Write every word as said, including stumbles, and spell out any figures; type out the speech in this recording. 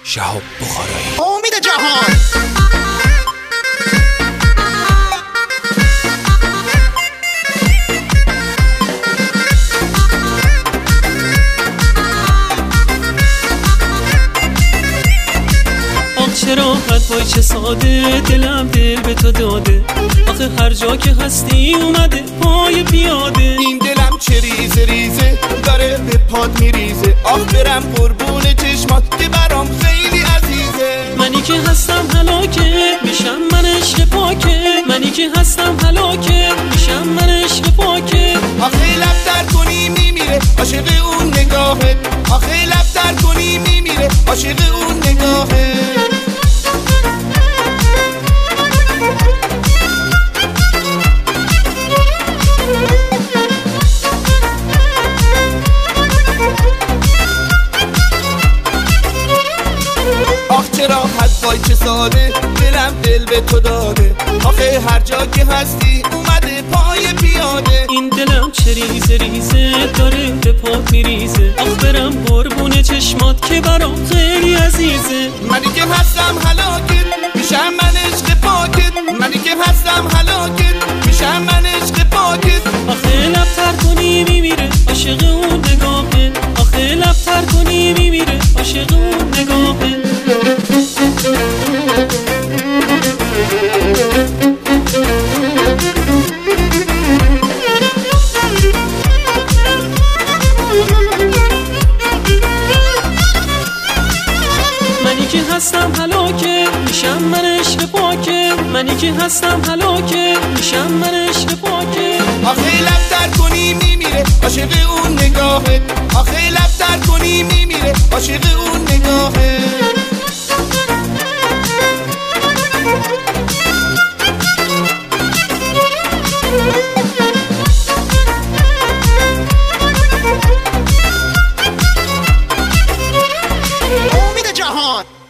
شهاب بخارایی. امید جهان. چرا حرفای چه ساده، دلم دل به تو داده، آخه هر جا که هستی اومده پای پیاده. این دلم چه ریزه ریزه داره به پاد میریزه، آخ برم قربون چشمات که برام خیلی عزیزه. منی که هستم هلاکه میشم من عشق پاکه، منی که هستم هلاکه میشم من عشق پاکه. آخه لب در کنی میمیره عاشق اون نگاهه، آخه لب در کنی میمیره عاشق اون نگاهه. چرا حرفای چه ساده، دلم دل به تو داده، آخه هر جا که هستی اومده پای پیاده. این دلم چه ریزه ریزه داره به پات میریزه، آخ برم قربون چشمات که برام خیلی عزیزه. منی که هستم هلاکت میشم من عشق پاکت، منی که هستم هلاکت میشم من عشق پاکت. آخه لب تر کنی میمیره عاشق اون نگاهه، آخه لب تر کنی میمیره عاشق اون نگاهه. منی که هستم هلاکه میشم من عشق پاکه، منی که هستم هلاکه میشم من عشق پاکه. آخه لب در کنی میمیره عاشق اون نگاهه، آخه لب در کنی میمیره عاشق اون نگاهه. امید جهان.